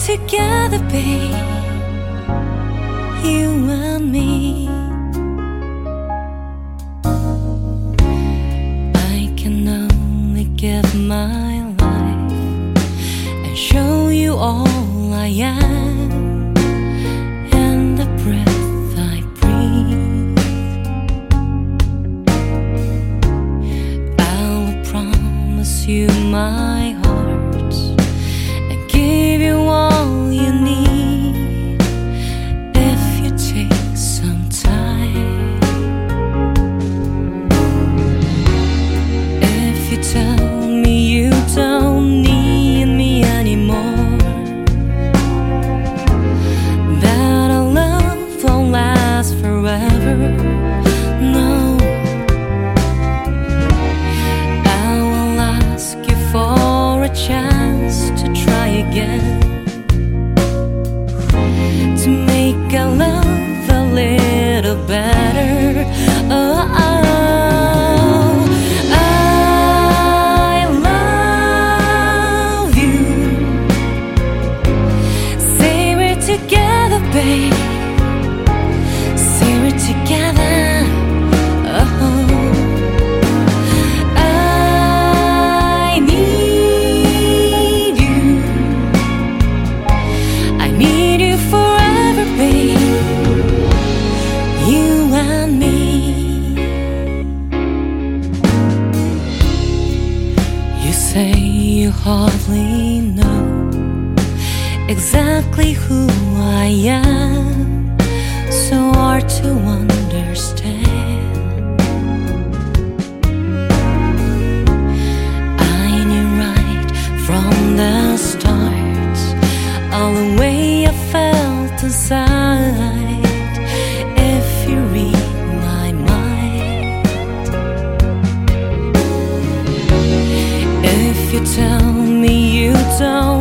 together, babe, you and me. I can only give my life and show you all I am and the breath I breathe. I will promise you my heart and give you all you need if you take some time. If you tell me you don't need me anymore, that our love won't last forever, no, I will ask you for a chance to try again, to make our love a little better. Oh, I love you. Say we're together, babe. Say we're together. Oh, I need you. I need you forever, babe. You and me. You say you hardly know exactly who I am, so hard to understand. I knew right from the start all the way I felt inside. If you read my mind, if you tell me you don't